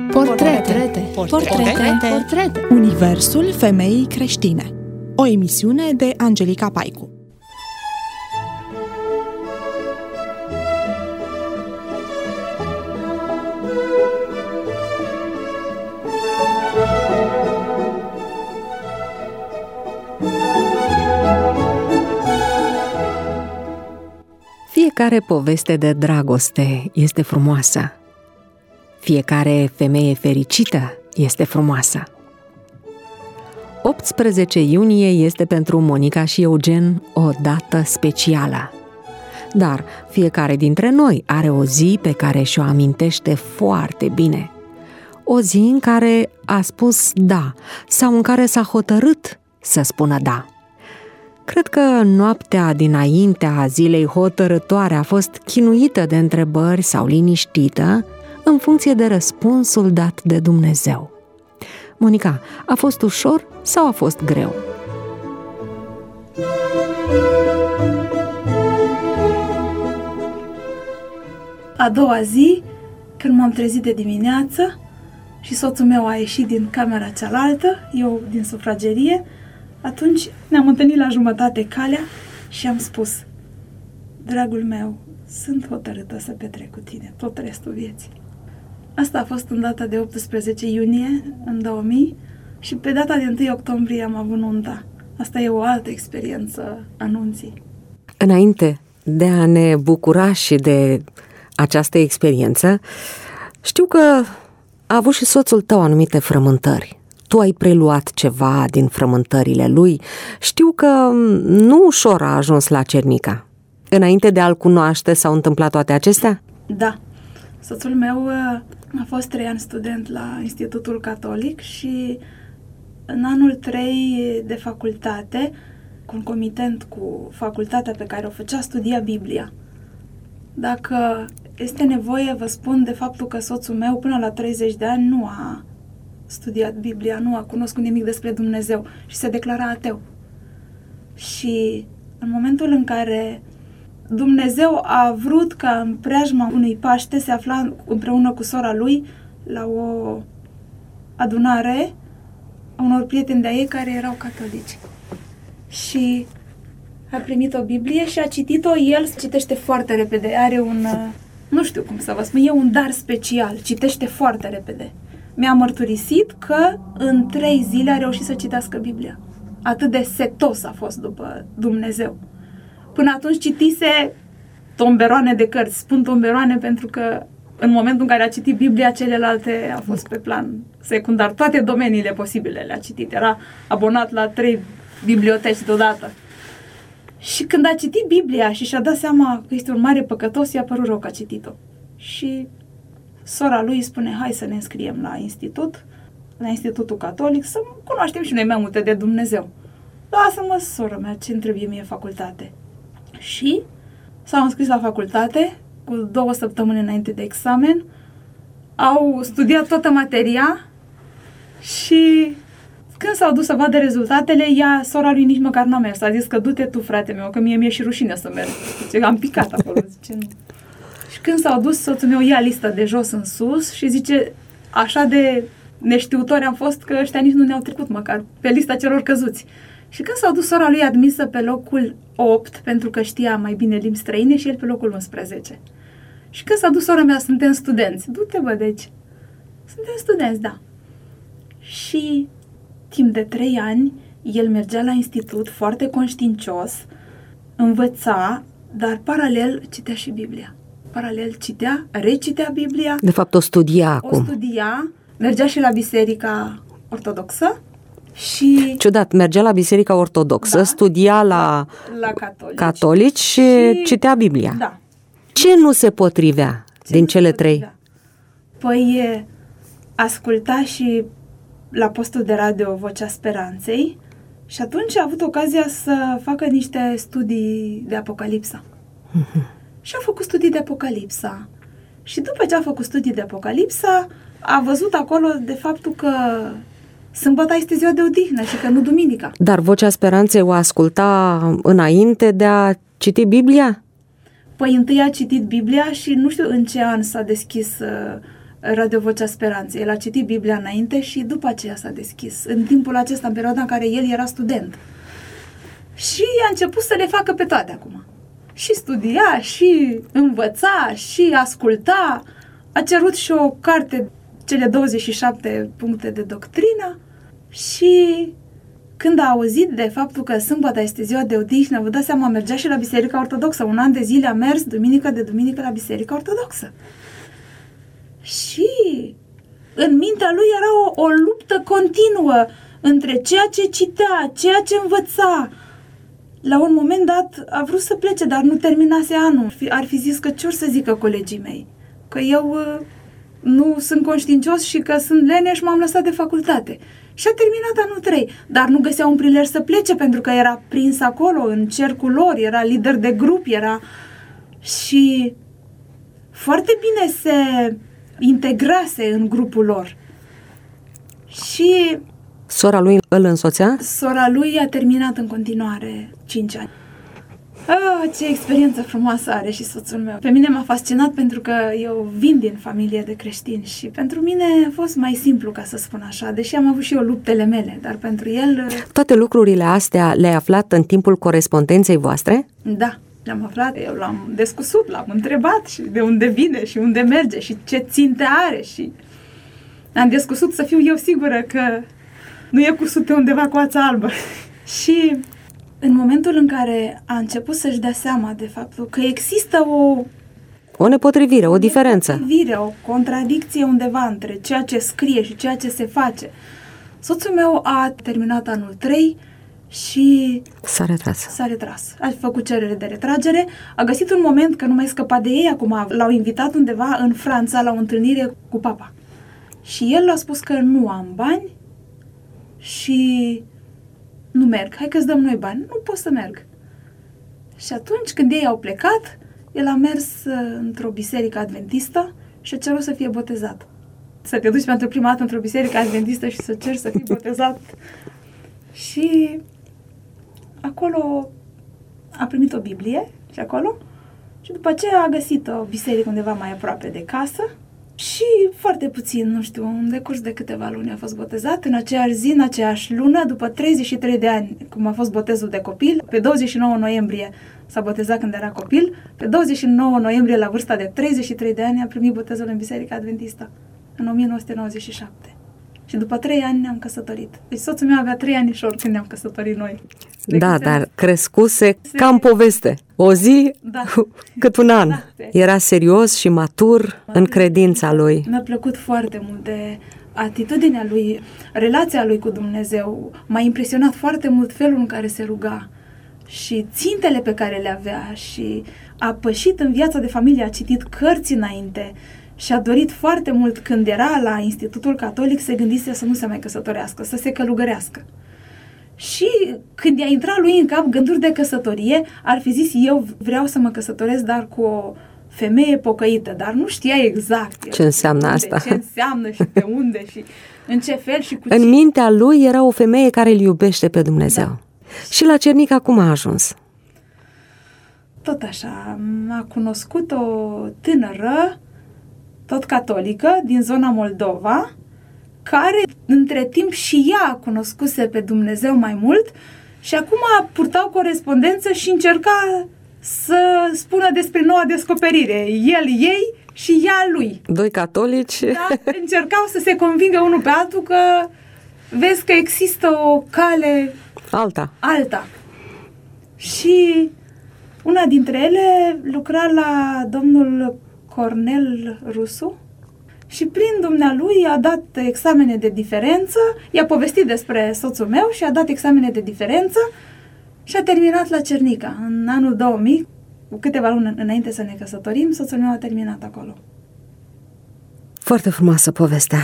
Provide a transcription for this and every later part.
Portrete. Universul femeii creștine. O emisiune de Angelica Paicu. Fiecare poveste de dragoste este frumoasă. Fiecare femeie fericită este frumoasă. 18 iunie este pentru Monica și Eugen o dată specială. Dar fiecare dintre noi are o zi pe care și-o amintește foarte bine. O zi în care a spus da sau în care s-a hotărât să spună da. Cred că noaptea dinaintea zilei hotărătoare a fost chinuită de întrebări sau liniștită în funcție de răspunsul dat de Dumnezeu. Monica, a fost ușor sau a fost greu? A doua zi, când m-am trezit de dimineață și soțul meu a ieșit din camera cealaltă, eu din sufragerie, atunci ne-am întâlnit la jumătate calea și am spus: dragul meu, sunt hotărâtă să petrec cu tine tot restul vieții. Asta a fost în data de 18 iunie în 2000 și pe data de 1 octombrie am avut nunta. Asta e o altă experiență a nunții. Înainte de a ne bucura și de această experiență, știu că a avut și soțul tău anumite frământări. Tu ai preluat ceva din frământările lui. Știu că nu ușor a ajuns la Cernica. Înainte de a-l cunoaște s-au întâmplat toate acestea? Da. Soțul meu a fost 3 ani student la Institutul Catolic și în anul 3 de facultate, concomitent cu facultatea pe care o făcea, studia Biblia. Dacă este nevoie, vă spun de faptul că soțul meu până la 30 de ani nu a studiat Biblia, nu a cunoscut nimic despre Dumnezeu și se declara ateu. Și în momentul în care Dumnezeu a vrut ca în preajma unui Paște se afla împreună cu sora lui la o adunare a unor prieteni de-a ei care erau catolici. Și a primit o Biblie și a citit-o. El citește foarte repede, are un, nu știu cum să vă spun, e un dar special, citește foarte repede. Mi-a mărturisit că în 3 zile a reușit să citească Biblia. Atât de setos a fost după Dumnezeu. Până atunci citise tomberoane de cărți. Spun tomberoane pentru că în momentul în care a citit Biblia, celelalte a fost pe plan secundar. Toate domeniile posibile le-a citit. Era abonat la 3 biblioteci deodată. Și când a citit Biblia și și-a dat seama că este un mare păcătos, i-a părut rău că a citit-o. Și sora lui spune: hai să ne înscriem la institut, la Institutul Catolic, să cunoaștem și noi mai multe de Dumnezeu. Lasă-mă, sora mea, ce-mi trebuie mie facultate. Și s-au înscris la facultate cu 2 săptămâni înainte de examen, au studiat toată materia și când s-au dus să vadă rezultatele, sora lui nici măcar n-a mers. A zis că du-te tu, frate meu, că mie mi-e și rușine să merg. Zice, am picat acolo, zice, nu. Și când s-au dus, soțul meu ia lista de jos în sus și zice, așa de neștiutori am fost că ăștia nici nu ne-au trecut măcar pe lista celor căzuți. Și când s-au dus, sora lui admisă pe locul 8, pentru că știa mai bine limbi străine, și el pe locul 11. Și când s-a dus sora mea, suntem studenți. Du-te, bă, deci. Suntem studenți, da. Și timp de 3 ani, el mergea la institut foarte conștiincios, învăța, dar paralel citea și Biblia. Paralel citea, recitea Biblia. De fapt, o studia acum. O studia, mergea și la biserica ortodoxă. Și ciudat, mergea la biserica ortodoxă, da, studia la catolici și citea Biblia. Da. Ce nu se potrivea din cele 3? Păi asculta și la postul de radio Vocea Speranței și atunci a avut ocazia să facă niște studii de Apocalipsa. Și a făcut studii de Apocalipsa. Și după ce a făcut studii de Apocalipsa, a văzut acolo de faptul că sâmbăta este ziua de odihnă și că nu duminica. Dar Vocea Speranței o asculta înainte de a citi Biblia? Păi întâi a citit Biblia și nu știu în ce an s-a deschis Radio Vocea Speranței. El a citit Biblia înainte și după aceea s-a deschis. În timpul acesta, în perioada în care el era student. Și a început să le facă pe toate acum. Și studia, și învăța, și asculta. A cerut și o carte, cele 27 puncte de doctrină. Și când a auzit de faptul că sâmbătă este ziua de odihnă, vă dați seama, mergea și la Biserica Ortodoxă. Un an de zile a mers duminică de duminică la Biserica Ortodoxă. Și în mintea lui era o luptă continuă între ceea ce citea, ceea ce învăța. La un moment dat a vrut să plece, dar nu terminase anul. Ar fi zis că ce or să zică colegii mei? Că eu nu sunt conștiincios și că sunt leneș și m-am lăsat de facultate. Și a terminat anul 3, dar nu găsea un prilej să plece pentru că era prins acolo, în cercul lor, era lider de grup, era... Și foarte bine se integrase în grupul lor. Și... Sora lui îl însoțea? Sora lui a terminat în continuare 5 ani. Ce experiență frumoasă are și soțul meu. Pe mine m-a fascinat pentru că eu vin din familie de creștini și pentru mine a fost mai simplu, ca să spun așa, deși am avut și eu luptele mele, dar pentru el... Toate lucrurile astea le-ai aflat în timpul corespondenței voastre? Da, le-am aflat, eu l-am descusut, l-am întrebat și de unde vine și unde merge și ce ținte are și am descusut să fiu eu sigură că nu e cusut pe undeva cu ața albă. Și în momentul în care a început să-și dea seama de faptul că există o nepotrivire, o diferență. O contradicție undeva între ceea ce scrie și ceea ce se face. Soțul meu a terminat anul 3 și s-a retras. A făcut cerere de retragere, a găsit un moment că nu mai scăpa de ei, acum l-au invitat undeva în Franța la o întâlnire cu papa. Și el a spus că nu am bani și nu merg. Hai că-ți dăm noi bani. Nu pot să merg. Și atunci când ei au plecat, el a mers într-o biserică adventistă și a cerut să fie botezat. Să te duci pentru prima dată într-o biserică adventistă și să ceri să fii botezat. Și acolo a primit o Biblie și acolo și după aceea a găsit o biserică undeva mai aproape de casă și foarte puțin, nu știu, în decurs de câteva luni a fost botezat. În aceeași zi, în aceeași lună, după 33 de ani, cum a fost botezul de copil, pe 29 noiembrie s-a botezat când era copil, pe 29 noiembrie, la vârsta de 33 de ani, a primit botezul în Biserica Adventistă, în 1997. Și după 3 ani ne-am căsătorit. Deci soțul meu avea 3 anișori când ne-am căsătorit noi. Da, dar crescuse ca în poveste. O zi cât un an. Da. Era serios și matur în credința lui. Mi-a plăcut foarte mult de atitudinea lui, relația lui cu Dumnezeu. M-a impresionat foarte mult felul în care se ruga și țintele pe care le avea și a pășit în viața de familie, a citit cărți înainte și a dorit foarte mult, când era la Institutul Catolic, se gândise să nu se mai căsătorească, să se călugărească. Și când i-a intrat lui în cap gânduri de căsătorie, ar fi zis, eu vreau să mă căsătoresc, dar cu o femeie pocăită, dar nu știa exact ce înseamnă asta. Ce înseamnă și pe unde și în ce fel și cu ce. În mintea lui era o femeie care îl iubește pe Dumnezeu. Da. Și la Cernica cum a ajuns? Tot așa, a cunoscut o tânără, tot catolică, din zona Moldova, care între timp și ea cunoscuse pe Dumnezeu mai mult și acum purtau corespondență și încerca să spună despre noua descoperire. El ei și ea lui. Doi catolici. Da, încercau să se convingă unul pe altul că vezi că există o cale alta. Și una dintre ele lucra la domnul Cornel Rusu și prin dumnealui a dat examene de diferență, i-a povestit despre soțul meu și a dat examene de diferență și a terminat la Cernica. În anul 2000, cu câteva luni înainte să ne căsătorim, soțul meu a terminat acolo. Foarte frumoasă povestea.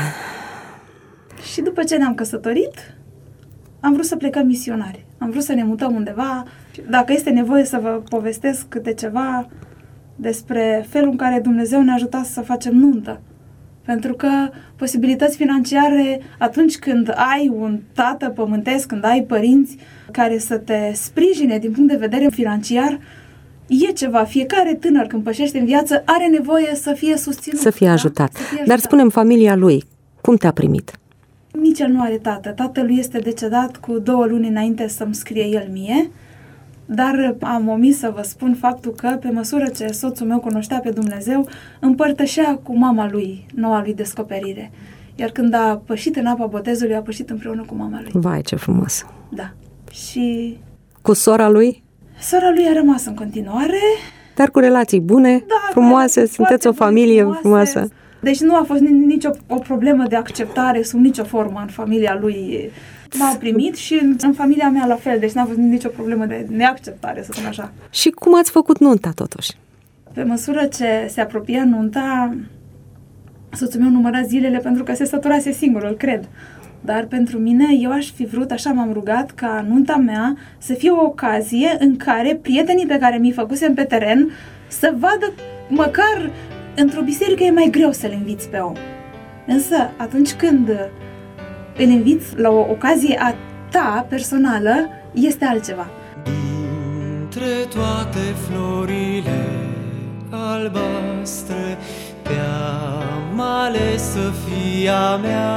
Și după ce ne-am căsătorit, am vrut să plecăm misionari. Am vrut să ne mutăm undeva. Dacă este nevoie să vă povestesc câte ceva despre felul în care Dumnezeu ne-a ajutat să facem nuntă. Pentru că posibilități financiare, atunci când ai un tată pământesc, când ai părinți care să te sprijine din punct de vedere financiar, e ceva. Fiecare tânăr când pășește în viață are nevoie să fie susținut. Să fie ajutat. Dar spune-mi, familia lui, cum te-a primit? Nici el nu are tată. Tatălui este decedat cu 2 luni înainte să-mi scrie el mie, dar am omis să vă spun faptul că, pe măsură ce soțul meu cunoștea pe Dumnezeu, împărtășea cu mama lui noua lui descoperire. Iar când a pășit în apa botezului, a pășit împreună cu mama lui. Vai, ce frumos! Da. Și cu sora lui? Sora lui a rămas în continuare. Dar cu relații bune, frumoase, sunteți o familie frumoasă. Deci nu a fost nicio o problemă de acceptare sub nicio formă în familia lui. M-au primit și în familia mea la fel, deci n-a fost nicio problemă de neacceptare, să spun așa. Și cum ați făcut nunta totuși? Pe măsură ce se apropia nunta, soțul meu număra zilele pentru că se săturase singur, îl cred. Dar pentru mine, eu aș fi vrut, așa m-am rugat, ca nunta mea să fie o ocazie în care prietenii pe care mi-i făcusem pe teren să vadă, măcar într-o biserică e mai greu să-l inviți pe om. Însă, atunci când îl inviți la o ocazie a ta personală, este altceva. Dintre toate florile albastre, te-am ales să fii a mea.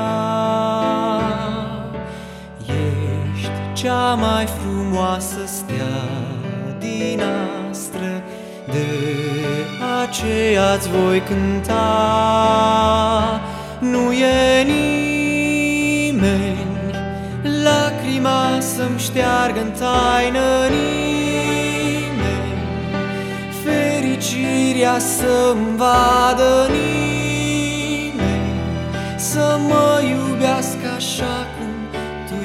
Ești cea mai frumoasă stea din astre, de aceea-ți voi cânta. Nu e nimeni lacrima să-mi șteargă în taină, nimeni fericirea să-mi vadă, nimeni să mă iubească așa cum tu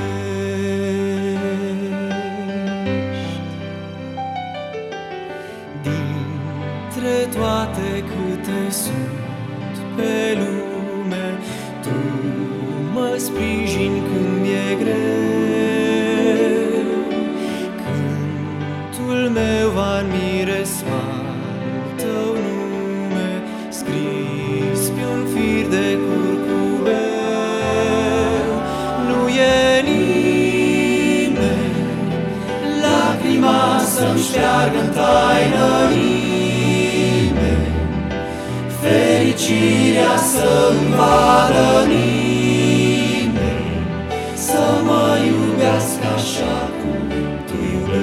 iubești. Dintre toate câte sunt pe lume, tu mă sprijini când e greu. Cântul meu va în miresma tău nume, scris pe un fir de curcubeu. Nu e nimeni lacrima să-mi șteargă în taină, nimeni fericirea să-mi vadă, nimeni să mă iubească așa cum tu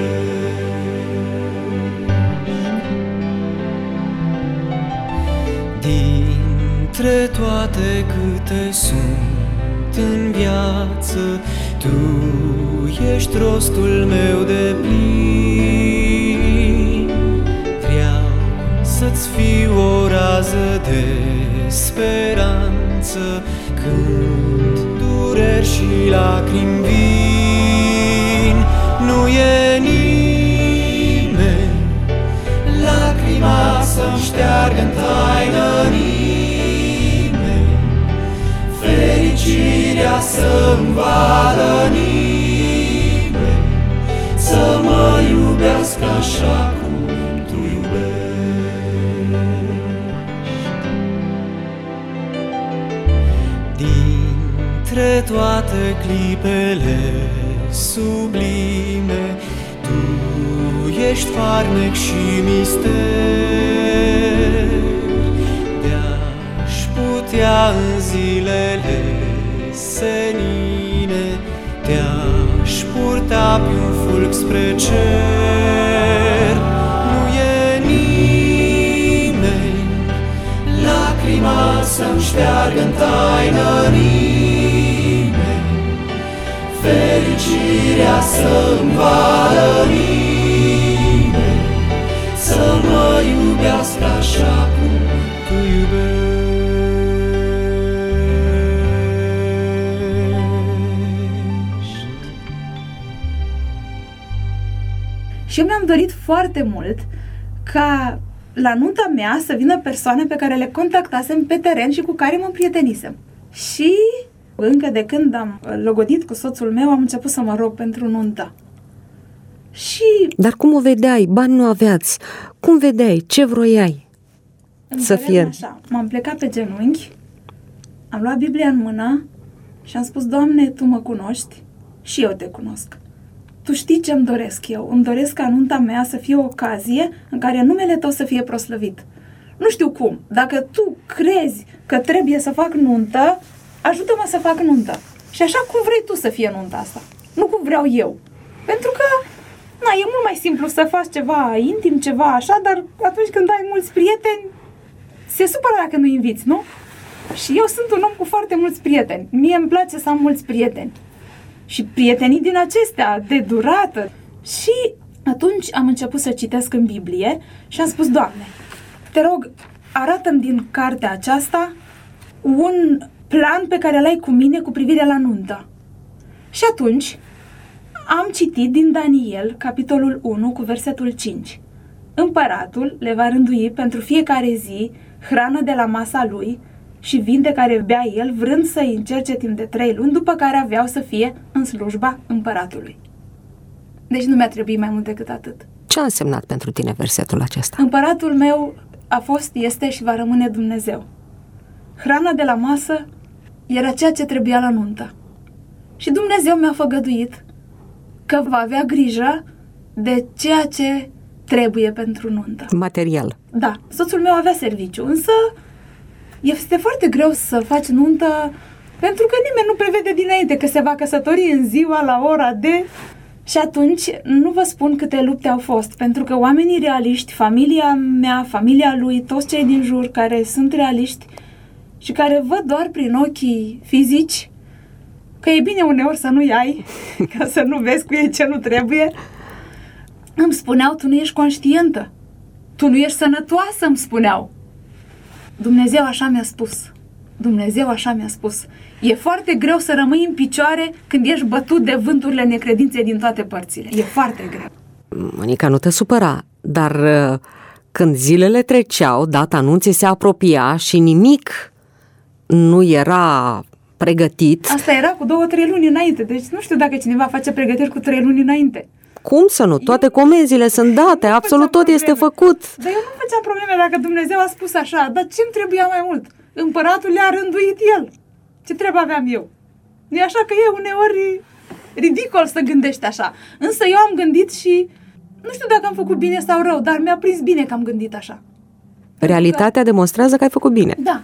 iubești. Dintre toate câte sunt în viață, tu ești rostul meu de plin. Vreau să-ți fiu o rază de speranță când dureri și lacrimi vin. Nu e nimeni lacrima să-mi șteargă în taină, nimeni fericirea să-mi vadă, nimeni să mă iubească așa cum tu iubești. Dintre toate clipele sublime, tu ești farmec și mister. De-aș putea în zilele senine, te-aș purta pe un fulg spre cer. Nu e nimeni lacrima să-mi șteargă în taină, nimeni fericirea să-mi vadă, nimeni să mă iubească așa cum tu iubești. Și eu mi-am dorit foarte mult ca la nunta mea să vină persoane pe care le contactasem pe teren și cu care mă împrietenisem. Și încă de când am logodit cu soțul meu, am început să mă rog pentru nuntă. Și... Dar cum o vedeai? Bani nu aveați. Cum vedeai? Ce vroiai să fie? Așa, m-am plecat pe genunchi, am luat Biblia în mână și am spus: Doamne, Tu mă cunoști și eu Te cunosc. tu știi ce îmi doresc eu. Îmi doresc ca nunta mea să fie o ocazie în care numele tău să fie proslăvit. Nu știu cum. Dacă tu crezi că trebuie să fac nuntă, ajută-mă să fac nuntă. Și așa cum vrei tu să fie nunta asta. Nu cum vreau eu. Pentru că, e mult mai simplu să faci ceva intim, ceva așa, dar atunci când ai mulți prieteni, se supără dacă nu inviți, nu? Și eu sunt un om cu foarte mulți prieteni. Mie îmi place să am mulți prieteni. Și prietenii din acestea, de durată. Și atunci am început să citesc în Biblie și am spus, Doamne, te rog, arată-mi din cartea aceasta un plan pe care l-ai cu mine cu privire la nuntă. Și atunci am citit din Daniel, capitolul 1, cu versetul 5. Împăratul le va rândui pentru fiecare zi hrană de la masa lui și vin de care bea el, vrând să-i încerce timp de 3 luni, după care aveau să fie în slujba împăratului. Deci nu mi-a trebuit mai mult decât atât. Ce a însemnat pentru tine versetul acesta? Împăratul meu a fost, este și va rămâne Dumnezeu. Hrana de la masă era ceea ce trebuia la nuntă. Și Dumnezeu mi-a făgăduit că va avea grijă de ceea ce trebuie pentru nuntă. Material. Da, soțul meu avea serviciu, însă este foarte greu să faci nuntă pentru că nimeni nu prevede dinainte că se va căsători în ziua, la ora de... Și atunci nu vă spun câte lupte au fost, pentru că oamenii realiști, familia mea, familia lui, toți cei din jur care sunt realiști și care văd doar prin ochii fizici că e bine uneori să nu-i ai, ca să nu vezi cu ei ce nu trebuie, îmi spuneau, tu nu ești conștientă, tu nu ești sănătoasă, îmi spuneau. Dumnezeu așa mi-a spus. Dumnezeu așa mi-a spus. E foarte greu să rămâi în picioare când ești bătut de vânturile necredinței din toate părțile. E foarte greu. Monica, nu te supăra, dar când zilele treceau, data anunții se apropia și nimic nu era pregătit. Asta era cu 2-3 luni înainte, deci nu știu dacă cineva face pregătiri cu 3 luni înainte. Cum să nu? Toate comenzile sunt date, absolut tot este făcut. Dar eu nu făceam probleme dacă Dumnezeu a spus așa, dar ce-mi trebuia mai mult? Împăratul le-a rânduit el. Ce trebuie aveam eu? E așa că e uneori ridicol să gândești așa. Însă eu am gândit și nu știu dacă am făcut bine sau rău, dar mi-a prins bine că am gândit așa. Realitatea demonstrează că ai făcut bine. Da.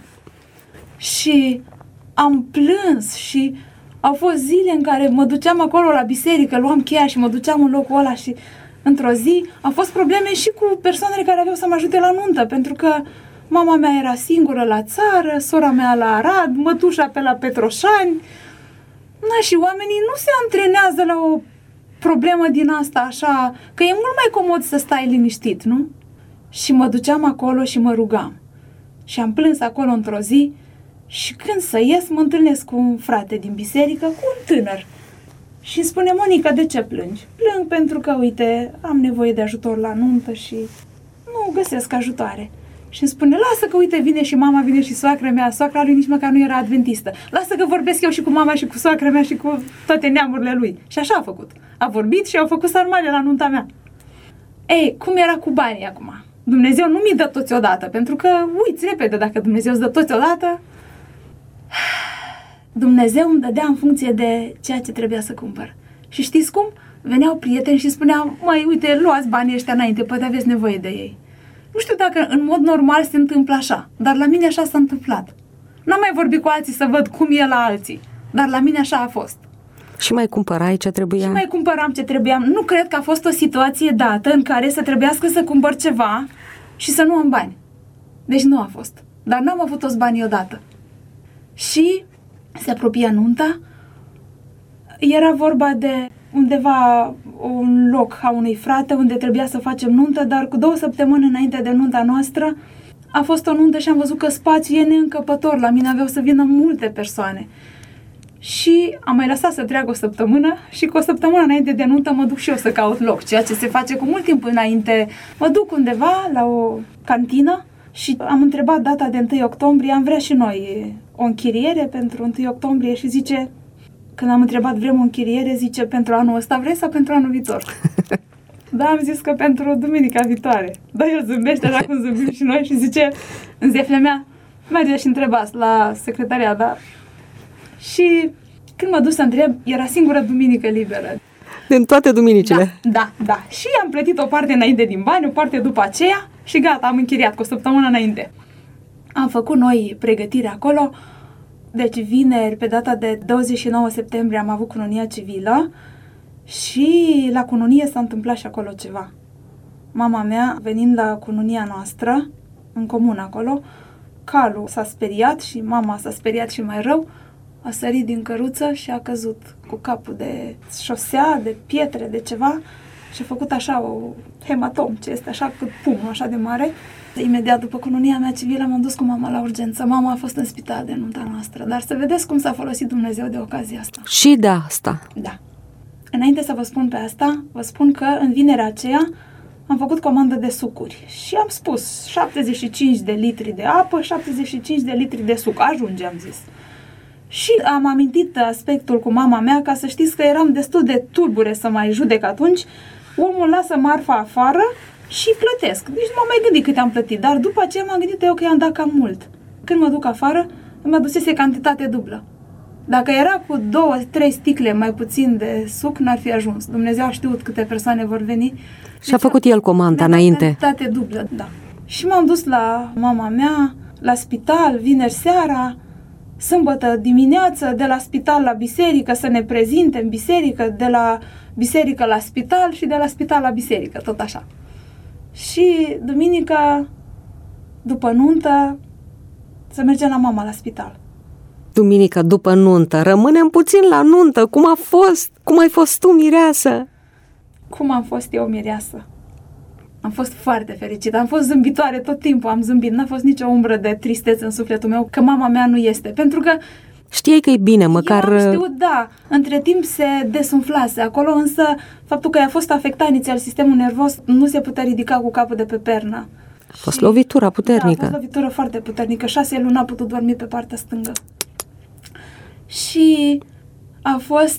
Și am plâns și au fost zile în care mă duceam acolo la biserică, luam cheia și mă duceam în locul ăla și într-o zi au fost probleme și cu persoanele care aveau să mă ajute la nuntă, pentru că mama mea era singură la țară, sora mea la Arad, mătușa pe la Petroșani. Și oamenii nu se antrenează la o problemă din asta așa, că e mult mai comod să stai liniștit, nu? Și mă duceam acolo și mă rugam. Și am plâns acolo într-o zi și când să ies mă întâlnesc cu un frate din biserică, cu un tânăr. Și îmi spune, Monica, de ce plângi? Plâng pentru că, uite, am nevoie de ajutor la nuntă și nu găsesc ajutoare. Și îmi spune, lasă că, uite, vine și mama, vine și soacra mea. Soacra lui nici măcar nu era adventistă. Lasă că vorbesc eu și cu mama și cu soacra mea și cu toate neamurile lui. Și așa a făcut. A vorbit și au făcut sarmale la nunta mea. Ei, cum era cu banii acum? Dumnezeu nu mi-i dă toți odată, pentru că uiți repede dacă Dumnezeu îți dă toți odată. Dumnezeu îmi dădea în funcție de ceea ce trebuia să cumpăr. Și știți cum? Veneau prieteni și spuneau, măi, uite, luați banii ăștia înainte, poate aveți nevoie de ei. Nu știu dacă în mod normal se întâmplă așa, dar la mine așa s-a întâmplat. N-am mai vorbit cu alții să văd cum e la alții, dar la mine așa a fost. Și mai cumpărai ce trebuia? Și mai cumpăram ce trebuia. Nu cred că a fost o situație dată în care să trebuiască să cumpăr ceva și să nu am bani. Deci nu a fost. Dar n-am avut toți banii odată. Și se apropia nunta. Era vorba de undeva un loc a unui frate unde trebuia să facem nuntă, dar cu 2 săptămâni înainte de nunta noastră a fost o nuntă și am văzut că spațiul e neîncăpător. La mine aveau să vină multe persoane. Și am mai lăsat să treacă o săptămână și cu o săptămână înainte de nuntă mă duc și eu să caut loc, ceea ce se face cu mult timp înainte. Mă duc undeva la o cantină și am întrebat data de 1 octombrie, am vrea și noi o închiriere pentru 1 octombrie și zice, când am întrebat vrem o închiriere, zice, pentru anul ăsta vrei sau pentru anul viitor? Da, am zis că pentru duminica viitoare. Dar el zâmbește așa cum zâmbim și noi și zice, în zeflea mea, merge și întrebați la secretariat, da? Și când mă duc să întreb, era singura duminică liberă. În toate duminicile. Da. Și am plătit o parte înainte din bani, o parte după aceea și gata, am închiriat cu o săptămână înainte. Am făcut noi pregătiri acolo. Deci vineri, pe data de 29 septembrie, am avut cununia civilă și la cununie s-a întâmplat și acolo ceva. Mama mea, venind la cununia noastră, în comun acolo, calul s-a speriat și mama s-a speriat și mai rău, a sărit din căruță și a căzut cu capul de șosea, de pietre, de ceva și a făcut așa o hematom, ce este așa cât pumnul, așa de mare. Imediat după cununia mea civilă m-am dus cu mama la urgență. Mama a fost în spital de nunta noastră, dar să vedeți cum s-a folosit Dumnezeu de ocazia asta. Și de asta. Da. Înainte să vă spun pe asta, vă spun că în vinerea aceea am făcut comandă de sucuri și am spus 75 de litri de apă, 75 de litri de suc. Ajunge, am zis. Și am amintit aspectul cu mama mea, ca să știți că eram destul de tulbure să mai judec atunci. Omul lasă marfa afară și plătesc. Deci nu m-am mai gândit cât am plătit, dar după aceea m-am gândit eu că i-am dat cam mult. Când mă duc afară, îmi adusese cantitate dublă. Dacă era cu 2-3 sticle mai puțin de suc, n-ar fi ajuns. Dumnezeu a știut câte persoane vor veni. Și a făcut el comanda înainte. Cantitate dublă, da. Și m-am dus la mama mea, la spital, vineri seara, sâmbătă dimineață, de la spital la biserică, să ne prezinte în biserică, de la biserică la spital și de la spital la biserică, tot așa. Și duminica, după nuntă, să mergem la mama la spital. Duminica după nuntă, rămânem puțin la nuntă. Cum a fost? Cum ai fost tu, mireasă? Cum am fost eu, mireasă? Am fost foarte fericită, am fost zâmbitoare tot timpul, am zâmbit, n-a fost nicio umbră de tristețe în sufletul meu că mama mea nu este, pentru că știai că e bine, măcar... Eu am știut, da, între timp se desumflase acolo, însă faptul că i-a fost afectat inițial sistemul nervos, nu se putea ridica cu capul de pe pernă. A fost lovitura puternică. Da, a fost lovitură foarte puternică, 6 luni n-a putut dormi pe partea stângă. Și a fost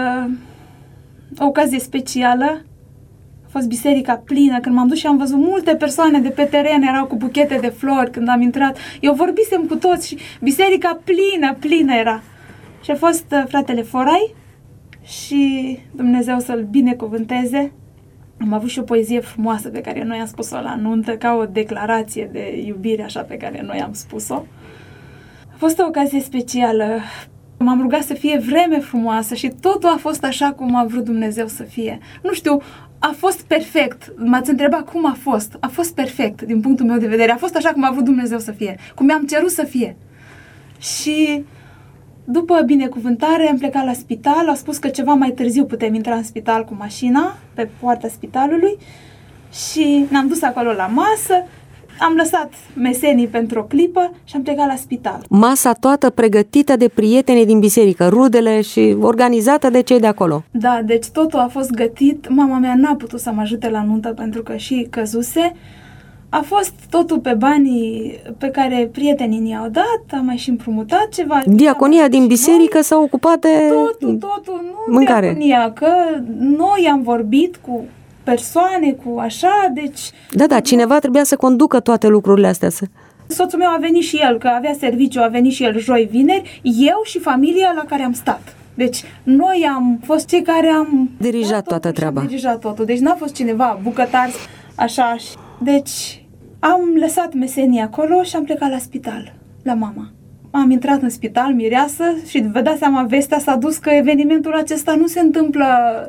o ocazie specială. A fost biserica plină, când m-am dus și am văzut multe persoane de pe teren, erau cu buchete de flori când am intrat. Eu vorbisem cu toți și biserica plină era. Și a fost fratele Forai și Dumnezeu să-l binecuvânteze. Am avut și o poezie frumoasă pe care noi am spus-o la nuntă, ca o declarație de iubire așa pe care noi am spus-o. A fost o ocazie specială. M-am rugat să fie vreme frumoasă și totul a fost așa cum a vrut Dumnezeu să fie. Nu știu, a fost perfect. M-ați întrebat cum a fost. A fost perfect din punctul meu de vedere. A fost așa cum a vrut Dumnezeu să fie. Cum mi-am cerut să fie. Și după binecuvântare am plecat la spital. Au spus că ceva mai târziu putem intra în spital cu mașina pe poarta spitalului. Și ne-am dus acolo la masă. Am lăsat mesenii pentru o clipă și am plecat la spital. Masa toată pregătită de prietenii din biserică, rudele și organizată de cei de acolo. Da, deci totul a fost gătit. Mama mea n-a putut să mă ajute la nuntă pentru că și căzuse. A fost totul pe banii pe care prietenii ni-au dat, am mai și împrumutat ceva. Diaconia din biserică s-a ocupat de totul, nu mâncare. Diaconia, că noi am vorbit cu persoane, cu așa, deci... Da, cineva trebuia să conducă toate lucrurile astea. Soțul meu a venit și el, că avea serviciu, a venit și el joi, vineri, eu și familia la care am stat. Deci noi am fost cei care am... dirijat toată treaba. Dirijat totul, deci n-a fost cineva bucătar, așa. Deci am lăsat mesenii acolo și am plecat la spital, la mama. Am intrat în spital, mireasă, și vă dați seama, vestea s-a dus că evenimentul acesta nu se întâmplă...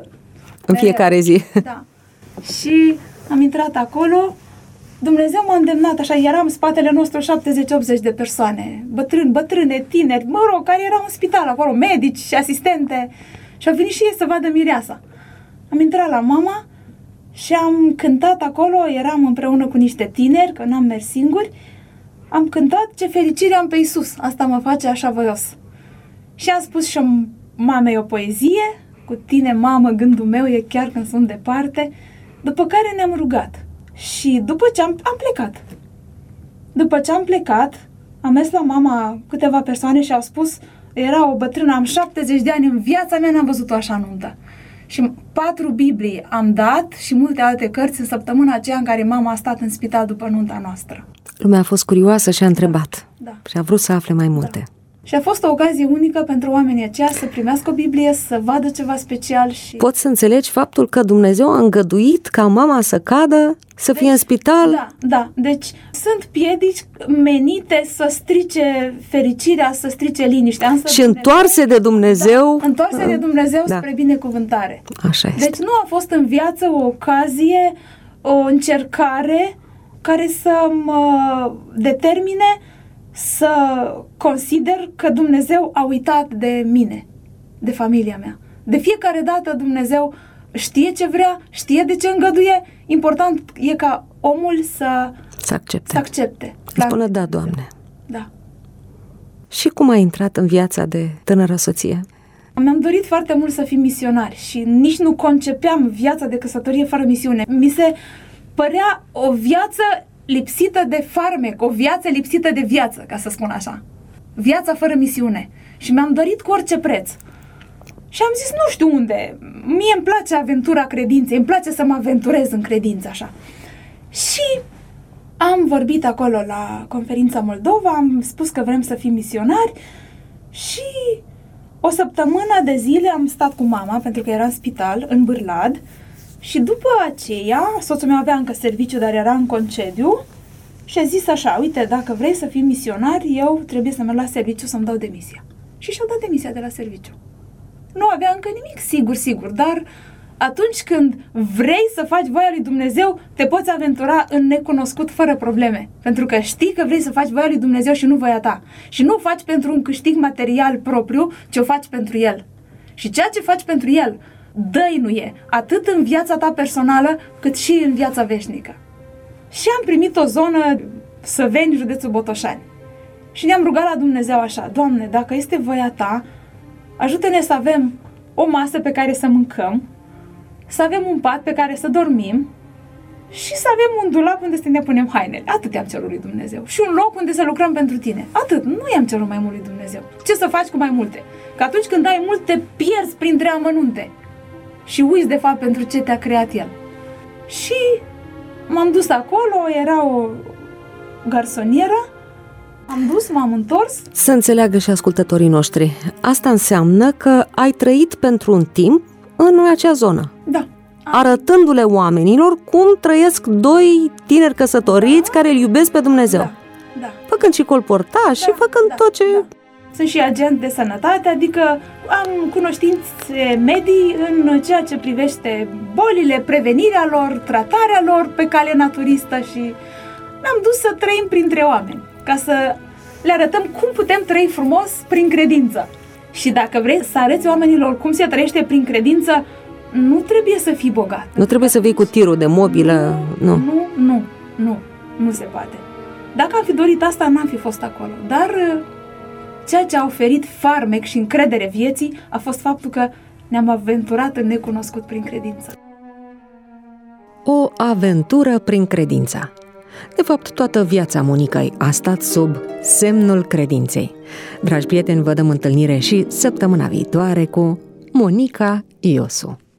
în fiecare zi. Da. Și am intrat acolo, Dumnezeu m-a îndemnat, așa, eram în spatele nostru 70-80 de persoane, bătrâne, tineri, mă rog, care erau în spital acolo, medici și asistente, și au venit și ei să vadă mireasa. Am intrat la mama și am cântat acolo, eram împreună cu niște tineri, că n-am mers singuri, am cântat ce fericire am pe Iisus, asta mă face așa voios. Și am spus și mamei o poezie, cu tine, mamă, gândul meu e chiar când sunt departe, după care ne-am rugat. Și după ce am plecat. După ce am plecat, am mers la mama câteva persoane și au spus, era o bătrână, am 70 de ani, în viața mea n-am văzut o așa nuntă. Și 4 Biblii am dat și multe alte cărți în săptămâna aceea în care mama a stat în spital după nunta noastră. Lumea a fost curioasă și a întrebat. Da. Și a vrut să afle mai multe. Și a fost o ocazie unică pentru oamenii aceia să primească o Biblie, să vadă ceva special și... Poți să înțelegi faptul că Dumnezeu a îngăduit ca mama să cadă, să fie în spital? Da. Deci sunt piedici menite să strice fericirea, să strice liniștea. Și întoarse de Dumnezeu. Da, întoarse de Dumnezeu spre binecuvântare. Așa este. Deci nu a fost în viață o ocazie, o încercare care să mă determine să consider că Dumnezeu a uitat de mine, de familia mea. De fiecare dată Dumnezeu știe ce vrea, știe de ce îngăduie. Important e ca omul să accepte. Spună da, Doamne. Da. Și cum ai intrat în viața de tânără soție? Mi-am dorit foarte mult să fim misionari și nici nu concepeam viața de căsătorie fără misiune. Mi se părea o viață lipsită de farmec, o viață lipsită de viață, ca să spun așa. Viața fără misiune. Și mi-am dorit cu orice preț. Și am zis, nu știu unde, mie îmi place aventura credinței, îmi place să mă aventurez în credință, așa. Și am vorbit acolo la conferința Moldova, am spus că vrem să fim misionari și o săptămână de zile am stat cu mama, pentru că era în spital, în Bârlad, și după aceea, soțul meu avea încă serviciu, dar era în concediu, și a zis așa, uite, dacă vrei să fii misionar, eu trebuie să merg la serviciu să-mi dau demisia. Și și-au dat demisia de la serviciu. Nu avea încă nimic sigur, dar atunci când vrei să faci voia lui Dumnezeu, te poți aventura în necunoscut fără probleme. Pentru că știi că vrei să faci voia lui Dumnezeu și nu voia ta. Și nu o faci pentru un câștig material propriu, ci o faci pentru El. Și ceea ce faci pentru El, dăinuie, atât în viața ta personală, cât și în viața veșnică. Și am primit o zonă, Săveni, județul Botoșani. Și ne-am rugat la Dumnezeu așa, Doamne, dacă este voia ta, ajută-ne să avem o masă pe care să mâncăm, să avem un pat pe care să dormim și să avem un dulap unde să ne punem hainele. Atât i-am cerut lui Dumnezeu. Și un loc unde să lucrăm pentru tine. Atât. Nu i-am cerut mai mult lui Dumnezeu. Ce să faci cu mai multe? Că atunci când ai mult, te pierzi printre amănunte și uiți de fapt pentru ce te-a creat El. Și m-am dus acolo, era o garsonieră, am dus, m-am întors. Să înțeleagă și ascultătorii noștri, asta înseamnă că ai trăit pentru un timp în acea zonă. Da. Arătându-le oamenilor cum trăiesc doi tineri căsătoriți care îl iubesc pe Dumnezeu. Da. Făcând și colportaj și făcând tot ce... Da. Sunt și agent de sănătate, adică am cunoștințe medii în ceea ce privește bolile, prevenirea lor, tratarea lor pe cale naturistă și ne-am dus să trăim printre oameni, ca să le arătăm cum putem trăi frumos prin credință. Și dacă vrei să arăți oamenilor cum se trăiește prin credință, nu trebuie să fii bogat. Nu trebuie să vii cu tirul de mobilă, nu se poate. Dacă am fi dorit asta, n-am fi fost acolo. Dar ceea ce a oferit farmec și încredere vieții a fost faptul că ne-am aventurat în necunoscut prin credință. O aventură prin credință. De fapt, toată viața Monicăi a stat sub semnul credinței. Dragi prieteni, vă dăm întâlnire și săptămâna viitoare cu Monica Iosu.